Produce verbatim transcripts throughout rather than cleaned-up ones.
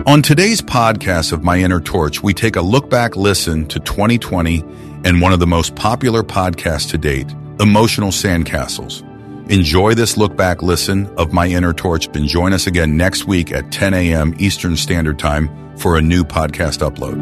On today's podcast of My Inner Torch, we take a look back listen to twenty twenty and one of the most popular podcasts to date, Emotional Sandcastles. Enjoy this look back listen of My Inner Torch and join us again next week at ten a.m. Eastern Standard Time for a new podcast upload.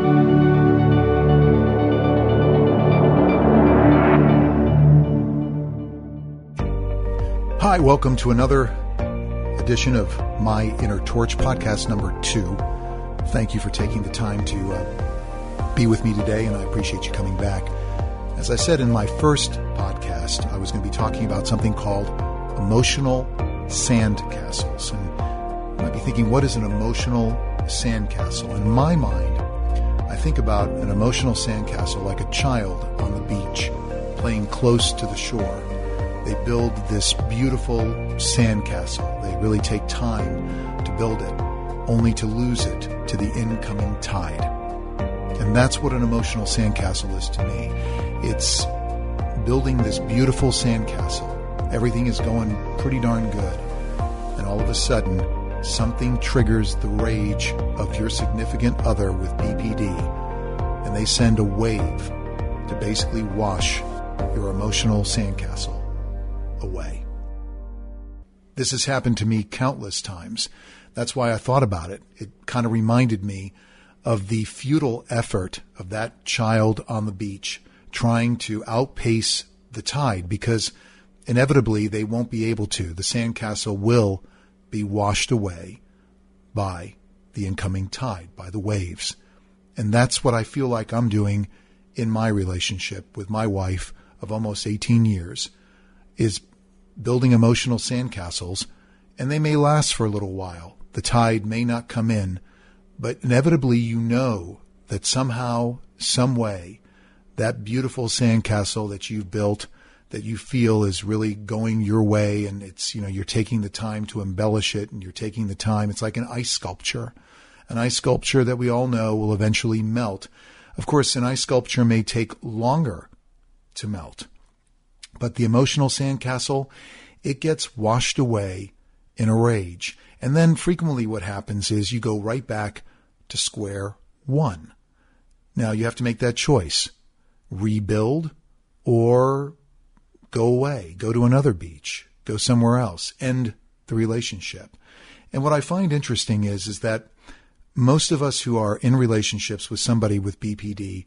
Hi, welcome to another edition of My Inner Torch, podcast number two. Thank you for taking the time to uh, be with me today, and I appreciate you coming back. As I said in my first podcast, I was going to be talking about something called emotional sandcastles. And you might be thinking, what is an emotional sandcastle? In my mind, I think about an emotional sandcastle like a child on the beach playing close to the shore. They build this beautiful sandcastle. They really take time to build it, only to lose it to the incoming tide. And that's what an emotional sandcastle is to me. It's building this beautiful sandcastle. Everything is going pretty darn good. And all of a sudden, something triggers the rage of your significant other with B P D, and they send a wave to basically wash your emotional sandcastle away. This has happened to me countless times. That's why I thought about it. It kind of reminded me of the futile effort of that child on the beach trying to outpace the tide, because inevitably they won't be able to. The sandcastle will be washed away by the incoming tide, by the waves. And that's what I feel like I'm doing in my relationship with my wife of almost eighteen years, is building emotional sandcastles, and they may last for a little while. The tide may not come in, but inevitably you know that somehow, some way, that beautiful sandcastle that you've built, that you feel is really going your way, and it's, you know, you're taking the time to embellish it, and you're taking the time. It's like an ice sculpture, an ice sculpture that we all know will eventually melt. Of course, an ice sculpture may take longer to melt, but the emotional sandcastle, it gets washed away in a rage. And then frequently what happens is you go right back to square one. Now you have to make that choice. Rebuild or go away, go to another beach, go somewhere else, end the relationship. And what I find interesting is, is that most of us who are in relationships with somebody with B P D,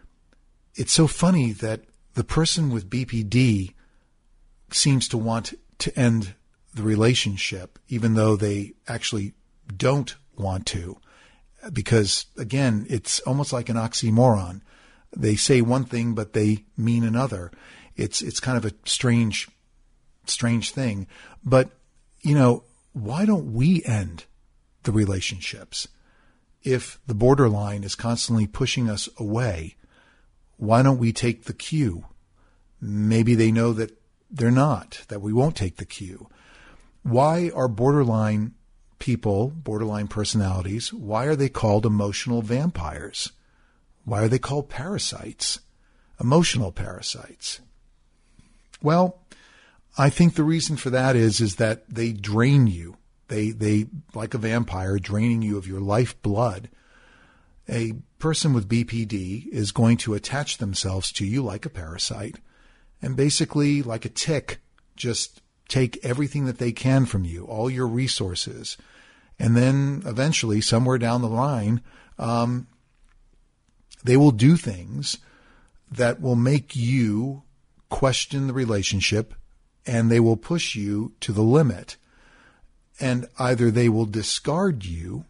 it's so funny that the person with B P D seems to want to end the relationship, even though they actually don't want to. Because, again, it's almost like an oxymoron. They say one thing, but they mean another. It's it's kind of a strange, strange thing. But, you know, why don't we end the relationships? If the borderline is constantly pushing us away, why don't we take the cue? Maybe they know that they're not, that we won't take the cue. Why are borderline people, borderline personalities, why are they called emotional vampires? Why are they called parasites? Emotional parasites. Well, I think the reason for that is, is that they drain you. They, they, like a vampire, draining you of your lifeblood. A person with B P D is going to attach themselves to you like a parasite, and basically, like a tick, just take everything that they can from you, all your resources. And then eventually, somewhere down the line, um, they will do things that will make you question the relationship, and they will push you to the limit. And either they will discard you,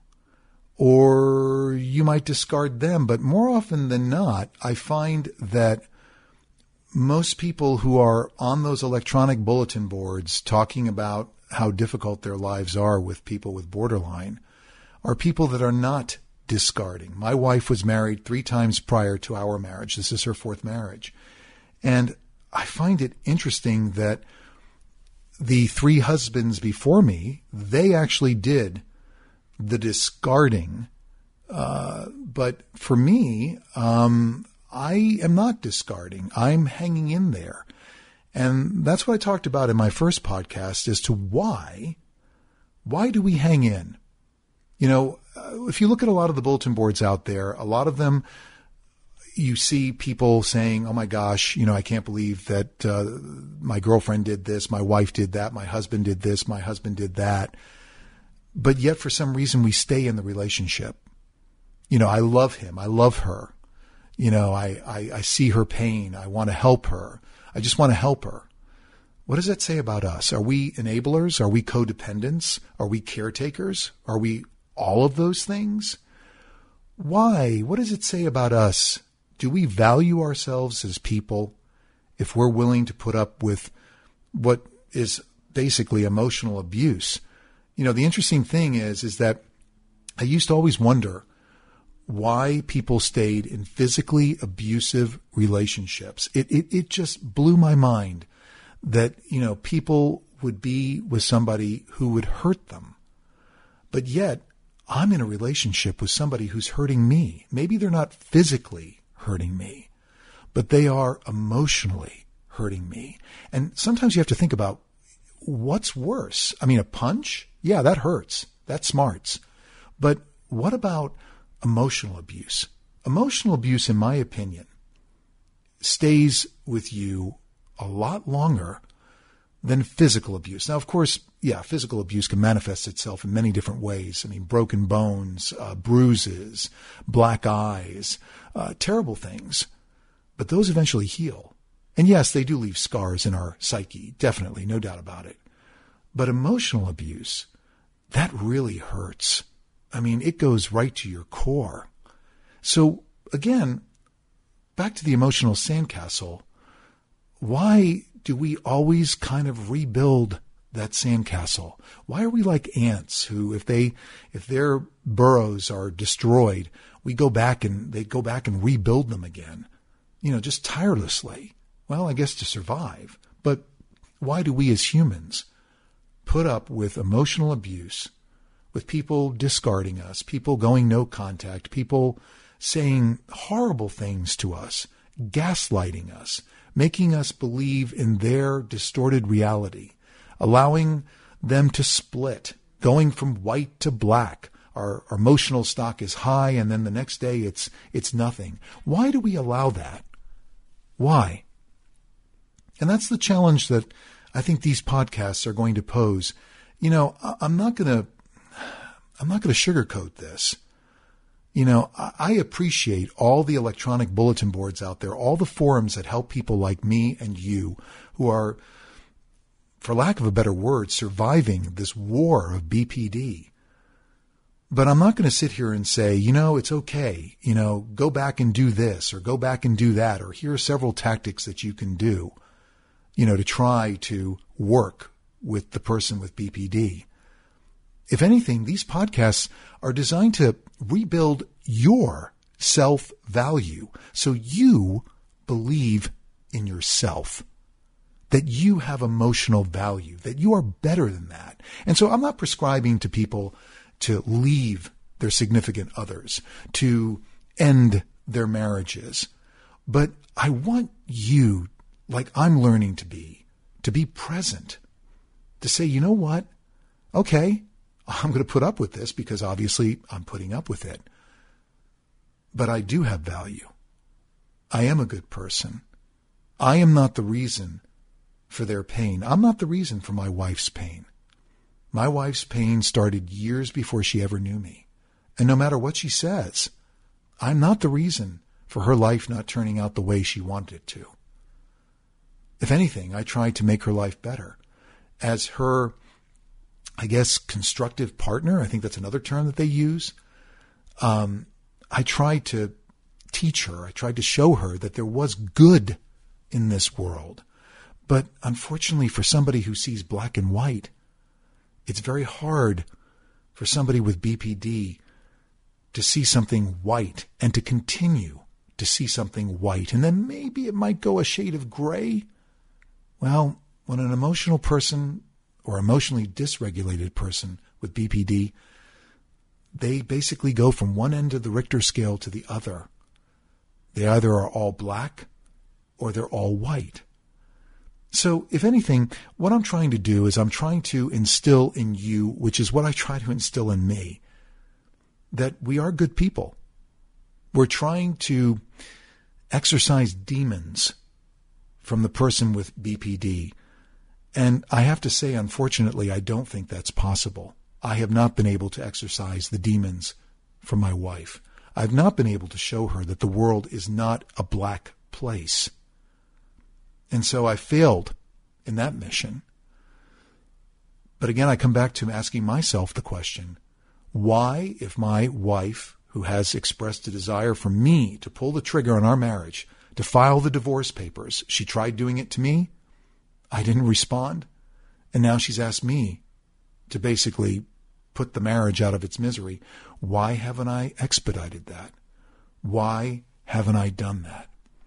or you might discard them. But more often than not, I find that most people who are on those electronic bulletin boards talking about how difficult their lives are with people with borderline are people that are not discarding. My wife was married three times prior to our marriage. This is her fourth marriage. And I find it interesting that the three husbands before me, they actually did the discarding. Uh, but for me, um, I am not discarding. I'm hanging in there. And that's what I talked about in my first podcast as to why, why do we hang in? You know, uh, if you look at a lot of the bulletin boards out there, a lot of them, you see people saying, oh my gosh, you know, I can't believe that uh, my girlfriend did this, my wife did that, my husband did this, my husband did that. But yet for some reason we stay in the relationship. You know, I love him. I love her. You know, I, I, I see her pain. I want to help her. I just want to help her. What does that say about us? Are we enablers? Are we codependents? Are we caretakers? Are we all of those things? Why? What does it say about us? Do we value ourselves as people if we're willing to put up with what is basically emotional abuse? You know, the interesting thing is, is that I used to always wonder why people stayed in physically abusive relationships. It, it, it just blew my mind that, you know, people would be with somebody who would hurt them. But yet I'm in a relationship with somebody who's hurting me. Maybe they're not physically hurting me, but they are emotionally hurting me. And sometimes you have to think about what's worse. I mean, a punch? Yeah, that hurts. That smarts. But what about emotional abuse? Emotional abuse, in my opinion, stays with you a lot longer than physical abuse. Now, of course, yeah, physical abuse can manifest itself in many different ways. I mean, broken bones, uh, bruises, black eyes, uh, terrible things. But those eventually heal. And yes, they do leave scars in our psyche, definitely, no doubt about it. But emotional abuse, that really hurts. I mean, it goes right to your core. So again, back to the emotional sandcastle, why do we always kind of rebuild that sandcastle? Why are we like ants who, if they, if their burrows are destroyed, we go back and they go back and rebuild them again, you know, just tirelessly? Well, I guess to survive. But why do we as humans put up with emotional abuse, with people discarding us, people going no contact, people saying horrible things to us, gaslighting us, making us believe in their distorted reality, allowing them to split, going from white to black. Our, our emotional stock is high, and then the next day it's it's nothing. Why do we allow that? Why? And that's the challenge that I think these podcasts are going to pose. You know, I'm not going to I'm not going to sugarcoat this. You know, I appreciate all the electronic bulletin boards out there, all the forums that help people like me and you who are, for lack of a better word, surviving this war of B P D. But I'm not going to sit here and say, you know, it's okay. You know, go back and do this or go back and do that, or here are several tactics that you can do, you know, to try to work with the person with B P D. If anything, these podcasts are designed to rebuild your self-value so you believe in yourself, that you have emotional value, that you are better than that. And so I'm not prescribing to people to leave their significant others, to end their marriages. But I want you, like I'm learning to be, to be present, to say, you know what? Okay, I'm going to put up with this because obviously I'm putting up with it. But I do have value. I am a good person. I am not the reason for their pain. I'm not the reason for my wife's pain. My wife's pain started years before she ever knew me. And no matter what she says, I'm not the reason for her life not turning out the way she wanted it to. If anything, I tried to make her life better. As her, I guess, constructive partner, I think that's another term that they use, um, I tried to teach her, I tried to show her that there was good in this world. But unfortunately, for somebody who sees black and white, it's very hard for somebody with B P D to see something white and to continue to see something white. And then maybe it might go a shade of gray. Well, when an emotional person or emotionally dysregulated person with B P D, they basically go from one end of the Richter scale to the other. They either are all black or they're all white. So, if anything, what I'm trying to do is I'm trying to instill in you, which is what I try to instill in me, that we are good people. We're trying to exorcise demons from the person with B P D. And I have to say, unfortunately, I don't think that's possible. I have not been able to exorcise the demons from my wife. I've not been able to show her that the world is not a black place. And so I failed in that mission. But again, I come back to asking myself the question, why, if my wife, who has expressed a desire for me to pull the trigger on our marriage, to file the divorce papers, she tried doing it to me, I didn't respond, and now she's asked me to basically put the marriage out of its misery. Why haven't I expedited that? Why haven't I done that?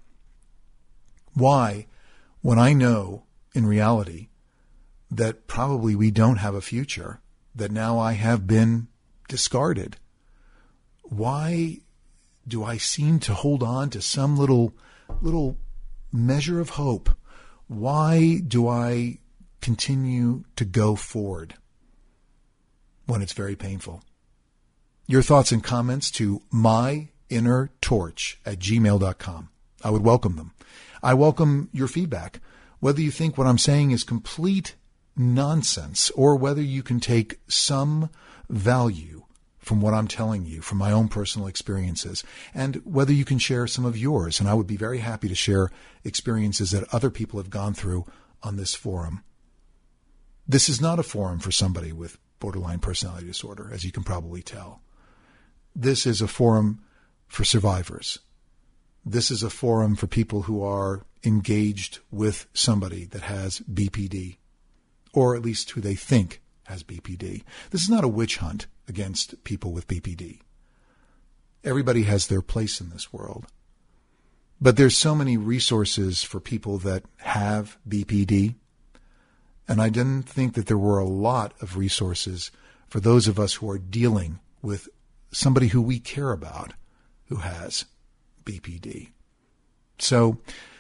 Why, when I know in reality that probably we don't have a future, that now I have been discarded, why do I seem to hold on to some little little measure of hope? Why do I continue to go forward when it's very painful? Your thoughts and comments to myinnertorch at gmail dot com. I would welcome them. I welcome your feedback, whether you think what I'm saying is complete nonsense or whether you can take some value from what I'm telling you, from my own personal experiences, and whether you can share some of yours. And I would be very happy to share experiences that other people have gone through on this forum. This is not a forum for somebody with borderline personality disorder, as you can probably tell. This is a forum for survivors. This is a forum for people who are engaged with somebody that has B P D, or at least who they think has B P D. This is not a witch hunt against people with B P D. Everybody has their place in this world. But there's so many resources for people that have B P D, and I didn't think that there were a lot of resources for those of us who are dealing with somebody who we care about who has B P D. So,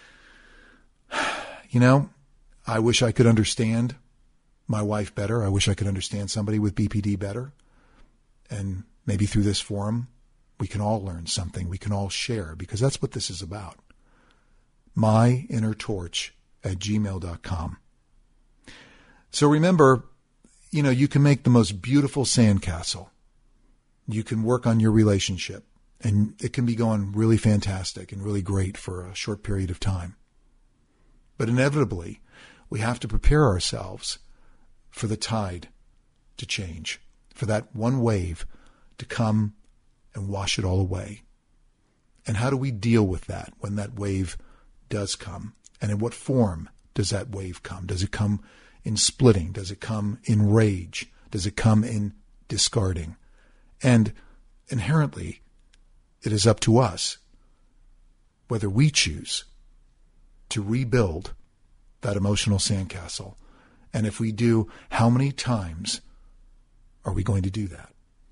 you know, I wish I could understand my wife better. I wish I could understand somebody with B P D better. And maybe through this forum, we can all learn something. We can all share, because that's what this is about. myinnertorch at gmail dot com. So remember, you know, you can make the most beautiful sandcastle. You can work on your relationship, and it can be going really fantastic and really great for a short period of time. But inevitably, we have to prepare ourselves for the tide to change, for that one wave to come and wash it all away. And how do we deal with that when that wave does come? And in what form does that wave come? Does it come in splitting? Does it come in rage? Does it come in discarding? And inherently, it is up to us whether we choose to rebuild that emotional sandcastle. And if we do, how many times are we going to do that?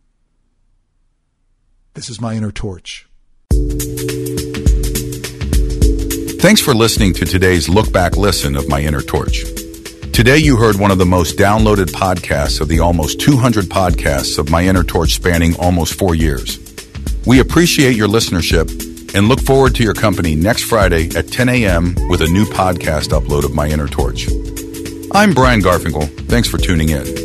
This is My Inner Torch. Thanks for listening to today's Look Back Listen of My Inner Torch. Today you heard one of the most downloaded podcasts of the almost two hundred podcasts of My Inner Torch spanning almost four years. We appreciate your listenership and look forward to your company next Friday at ten a.m. with a new podcast upload of My Inner Torch. I'm Brian Garfinkel. Thanks for tuning in.